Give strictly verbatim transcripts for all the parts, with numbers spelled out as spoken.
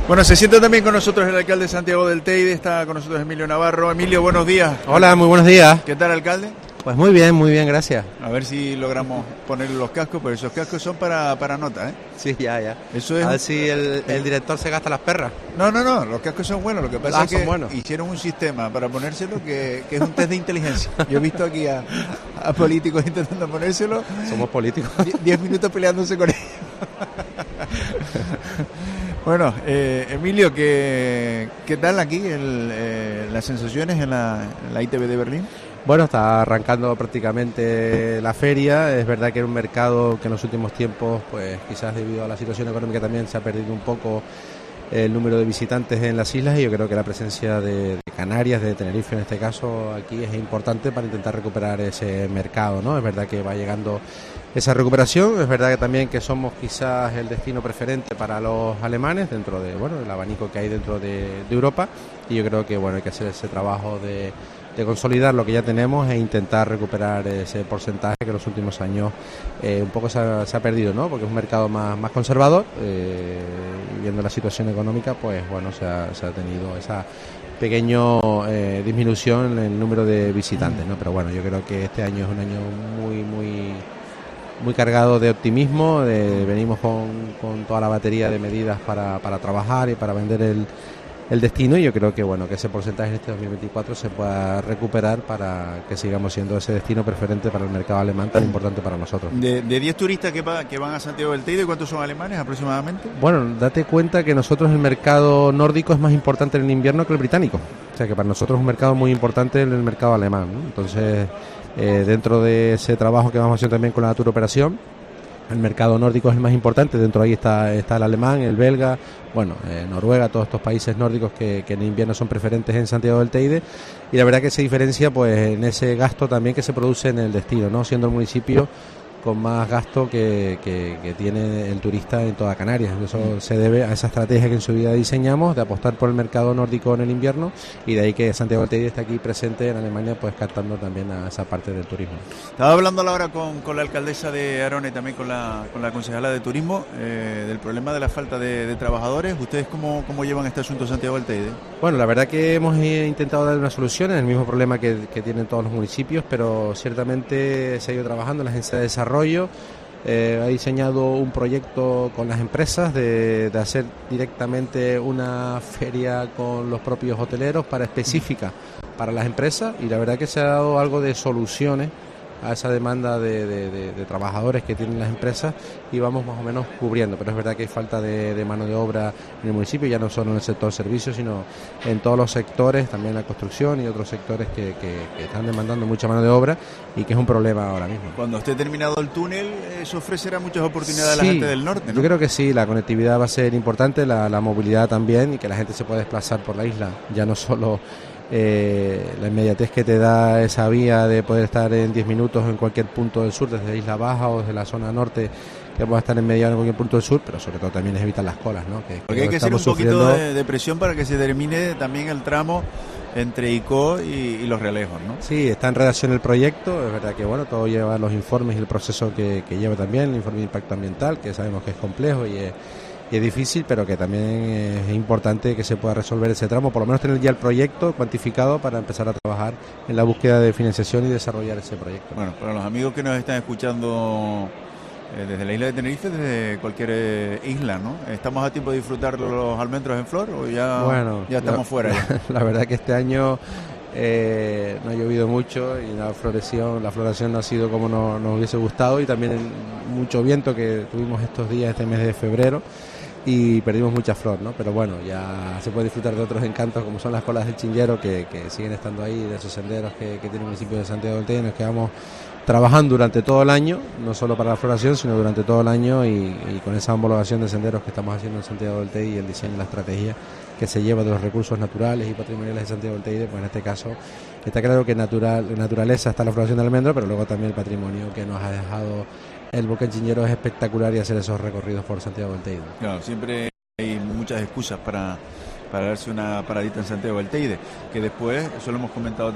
Bueno, se sienta también con nosotros el alcalde Santiago del Teide, está con nosotros Emilio Navarro. Emilio, buenos días. Hola, muy buenos días. ¿Qué tal, alcalde? Pues muy bien, muy bien, gracias. A ver si logramos ponerle los cascos, pero esos cascos son para, para nota, ¿eh? Sí, ya, ya. Eso es... A ver si el, el director se gasta las perras. No, no, no, los cascos son buenos. Lo que pasa Ah, es que buenos. hicieron un sistema para ponérselo que, que es un test de inteligencia. Yo he visto aquí a, a políticos intentando ponérselo. Somos políticos. Diez minutos peleándose con ellos. Bueno, eh, Emilio, ¿qué, ¿qué tal aquí el, eh, las sensaciones en la, en la I T B de Berlín? Bueno, está arrancando prácticamente la feria. Es verdad que era un mercado que en los últimos tiempos, pues quizás debido a la situación económica también se ha perdido un poco el número de visitantes en las islas, y yo creo que la presencia de, de Canarias, de Tenerife en este caso, aquí es importante para intentar recuperar ese mercado, ¿no? Es verdad que va llegando esa recuperación, es verdad que también que somos quizás el destino preferente para los alemanes dentro de, bueno, del abanico que hay dentro de, de Europa, y yo creo que bueno, hay que hacer ese trabajo de, de consolidar lo que ya tenemos e intentar recuperar ese porcentaje que en los últimos años eh, un poco se ha, se ha perdido, ¿no? Porque es un mercado más, más conservador, eh, y viendo la situación económica, pues bueno, se ha, se ha tenido esa pequeño eh, disminución en el número de visitantes, ¿no? Pero bueno, yo creo que este año es un año muy, muy muy cargado de optimismo, de, venimos con, con toda la batería de medidas para, para trabajar y para vender el, el destino, y yo creo que bueno, que ese porcentaje en este dos mil veinticuatro se pueda recuperar para que sigamos siendo ese destino preferente para el mercado alemán tan importante para nosotros. De diez turistas que, va, que van a Santiago del Teide, ¿cuántos son alemanes aproximadamente? Bueno, date cuenta que nosotros el mercado nórdico es más importante en el invierno que el británico, o sea que para nosotros es un mercado muy importante en el mercado alemán, ¿no? Entonces, Eh, dentro de ese trabajo que vamos a hacer también con la Tour Operación, el mercado nórdico es el más importante. Dentro de ahí está, está el alemán, el belga, bueno, eh, Noruega, todos estos países nórdicos que, que en invierno son preferentes en Santiago del Teide, y la verdad que se diferencia pues en ese gasto también que se produce en el destino, ¿no? Siendo el municipio con más gasto que, que, que tiene el turista en toda Canarias. Eso se debe a esa estrategia que en su vida diseñamos de apostar por el mercado nórdico en el invierno, y de ahí que Santiago del Teide está aquí presente en Alemania, pues captando también a esa parte del turismo. Estaba hablando ahora con, con la alcaldesa de Arona y también con la, con la concejala de turismo eh, del problema de la falta de, de trabajadores. ¿Ustedes cómo, cómo llevan este asunto Santiago del Teide? Bueno, la verdad que hemos intentado dar una solución en el mismo problema que, que tienen todos los municipios, pero ciertamente se ha ido trabajando en la agencia de desarrollo. Eh, ha diseñado un proyecto con las empresas de, de hacer directamente una feria con los propios hoteleros para específica para las empresas, y la verdad que se ha dado algo de soluciones a esa demanda de, de, de, de trabajadores que tienen las empresas, y vamos más o menos cubriendo, pero es verdad que hay falta de, de mano de obra en el municipio, ya no solo en el sector servicios, sino en todos los sectores, también la construcción y otros sectores que, que, que están demandando mucha mano de obra, y que es un problema ahora mismo. Cuando esté terminado el túnel, eso ofrecerá muchas oportunidades Sí, a la gente del norte, ¿no? Yo creo que sí, la conectividad va a ser importante, la, la movilidad también, y que la gente se pueda desplazar por la isla, ya no solo Eh, la inmediatez que te da esa vía de poder estar en diez minutos en cualquier punto del sur, desde Isla Baja o desde la zona norte, que pueda estar en media hora en cualquier punto del sur, pero sobre todo también es evitar las colas, ¿no? Que, Porque que hay que hacer un sufriendo... poquito de, de presión para que se termine también el tramo entre Icó y, y Los Realejos, ¿no? Sí, está en redacción el proyecto, es verdad que bueno, todo lleva los informes y el proceso que, que lleva también, el informe de impacto ambiental, que sabemos que es complejo y es, y es difícil, pero que también es importante que se pueda resolver ese tramo, por lo menos tener ya el proyecto cuantificado para empezar a trabajar en la búsqueda de financiación y desarrollar ese proyecto. Bueno, para los amigos que nos están escuchando eh, desde la isla de Tenerife, desde cualquier eh, isla, ¿no? ¿Estamos a tiempo de disfrutar los almendros en flor o ya, bueno, ya estamos la, fuera? Ya? La, la verdad que este año eh, no ha llovido mucho y la floración, la floración no ha sido como nos, nos hubiese gustado, y también mucho viento que tuvimos estos días, este mes de febrero, y perdimos mucha flor, ¿no? Pero bueno, ya se puede disfrutar de otros encantos como son las colas del Chinguero, que, que siguen estando ahí, de esos senderos que, que tiene el municipio de Santiago del Teide, en los que vamos trabajando durante todo el año, no solo para la floración, sino durante todo el año, y, y con esa homologación de senderos que estamos haciendo en Santiago del Teide y el diseño y la estrategia que se lleva de los recursos naturales y patrimoniales de Santiago del Teide, pues en este caso está claro que natural, en naturaleza está la floración del almendro, pero luego también el patrimonio que nos ha dejado el volcán Chinguero es espectacular, y hacer esos recorridos por Santiago del Teide. Claro, siempre hay muchas excusas para, para darse una paradita en Santiago del Teide, que después, eso lo hemos comentado también en otros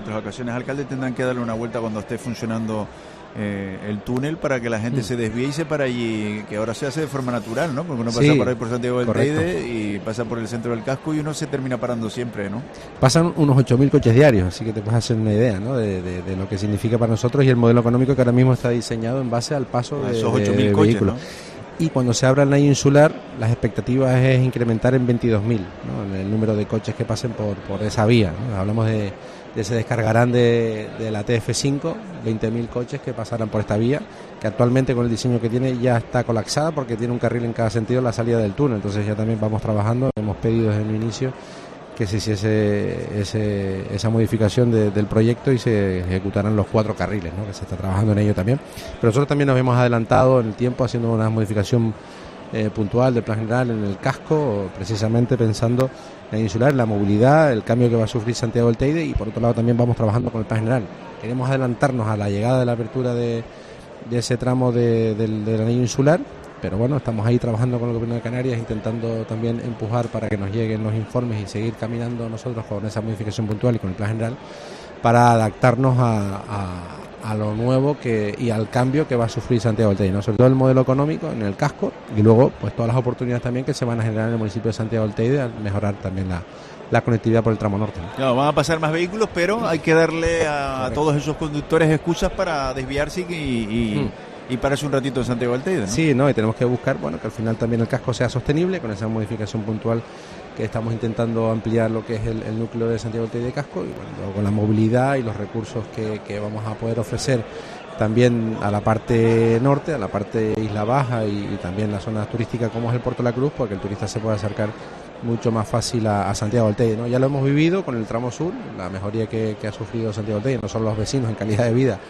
otras ocasiones, alcalde, tendrán que darle una vuelta cuando esté funcionando eh, el túnel para que la gente mm. se desvíe y se para allí, que ahora se hace de forma natural, ¿no? Porque uno pasa sí, por ahí por Santiago del Teide y pasa por el centro del casco y uno se termina parando siempre, ¿no? Pasan unos ocho mil coches diarios, así que te puedes hacer una idea, ¿no? De, de, de lo que significa para nosotros y el modelo económico que ahora mismo está diseñado en base al paso de, esos ocho mil coches, vehículos. ¿no? Y cuando se abra el anillo insular, las expectativas es incrementar en veintidós mil, ¿no? El número de coches que pasen por, por esa vía, ¿no? Hablamos de, de se descargarán de, de la T F cinco, veinte mil coches que pasarán por esta vía, que actualmente con el diseño que tiene ya está colapsada porque tiene un carril en cada sentido en la salida del túnel. Entonces ya también vamos trabajando, hemos pedido desde el inicio que se hiciese ese, esa modificación de, del proyecto y se ejecutaran los cuatro carriles, ¿no? Que se está trabajando en ello también. Pero nosotros también nos hemos adelantado en el tiempo haciendo una modificación eh, puntual del plan general en el casco, precisamente pensando en insular, la movilidad, el cambio que va a sufrir Santiago del Teide, y por otro lado también vamos trabajando con el plan general. Queremos adelantarnos a la llegada de la apertura de, de ese tramo de, del, del anillo insular. Pero bueno, estamos ahí trabajando con el Gobierno de Canarias, intentando también empujar para que nos lleguen los informes y seguir caminando nosotros con esa modificación puntual y con el plan general para adaptarnos a, a, a lo nuevo que y al cambio que va a sufrir Santiago del Teide, ¿no? Sobre todo el modelo económico en el casco y luego pues todas las oportunidades también que se van a generar en el municipio de Santiago del Teide al mejorar también la, la conectividad por el tramo norte, ¿no? Claro, van a pasar más vehículos, pero hay que darle a, a todos esos conductores excusas para desviarse y... y... Mm. Y pararse un ratito en Santiago del Teide, ¿no? Sí, no, y tenemos que buscar, bueno, que al final también el casco sea sostenible con esa modificación puntual que estamos intentando ampliar lo que es el, el núcleo de Santiago del Teide casco y bueno, con la movilidad y los recursos que, que vamos a poder ofrecer también a la parte norte, a la parte Isla Baja y, y también la zona turística como es el Puerto de la Cruz, porque el turista se puede acercar mucho más fácil a, a Santiago del Teide, ¿no? Ya lo hemos vivido con el tramo sur, la mejoría que, que ha sufrido Santiago del Teide, no solo los vecinos en calidad de vida,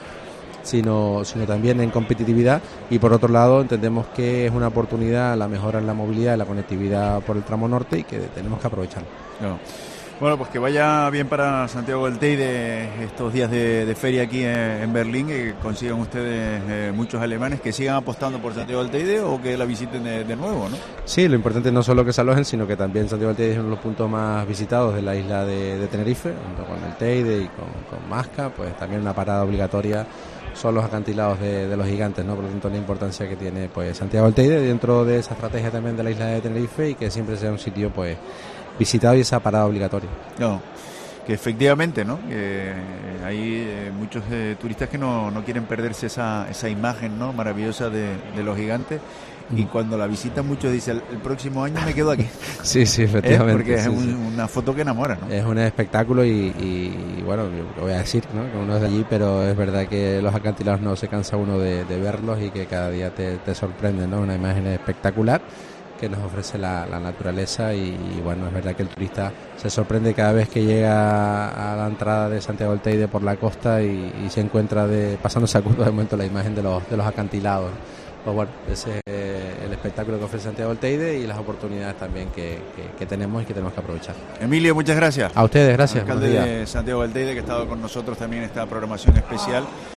Sino, sino también en competitividad, y por otro lado entendemos que es una oportunidad la mejora en la movilidad y la conectividad por el tramo norte y que tenemos que aprovechar. No. Bueno, pues que vaya bien para Santiago del Teide estos días de, de feria aquí en, en Berlín, que consigan ustedes eh, muchos alemanes que sigan apostando por Santiago del Teide o que la visiten de, de nuevo, ¿no? Sí, lo importante no solo que se alojen, sino que también Santiago del Teide es uno de los puntos más visitados de la isla de, de Tenerife, junto con el Teide y con, con Masca, pues también una parada obligatoria son los acantilados de, de los gigantes, ¿no? Por lo tanto, la importancia que tiene pues Santiago del Teide dentro de esa estrategia también de la isla de Tenerife y que siempre sea un sitio pues visitado y esa parada obligatoria. No, que efectivamente, ¿no? Que hay eh, muchos eh, turistas que no, no quieren perderse esa, esa imagen, ¿no? Maravillosa de, de los gigantes. Y cuando la visitan muchos dicen, el, el próximo año me quedo aquí. Sí, sí, efectivamente. ¿Eh? Porque sí, es un, sí. una foto que enamora, ¿no? Es un espectáculo y, y, y bueno, lo voy a decir, ¿no? Que uno es de allí, pero es verdad que los acantilados no se cansa uno de, de verlos y que cada día te, te sorprenden, ¿no? Una imagen espectacular que nos ofrece la, la naturaleza y, y bueno, es verdad que el turista se sorprende cada vez que llega a la entrada de Santiago del Teide por la costa y, y se encuentra de, pasándose a curva de momento la imagen de los, de los acantilados. Pues bueno, ese es el espectáculo que ofrece Santiago del Teide y las oportunidades también que, que, que tenemos y que tenemos que aprovechar. Emilio, muchas gracias. A ustedes, gracias. Alcalde de Santiago del Teide, que ha estado con nosotros también en esta programación especial.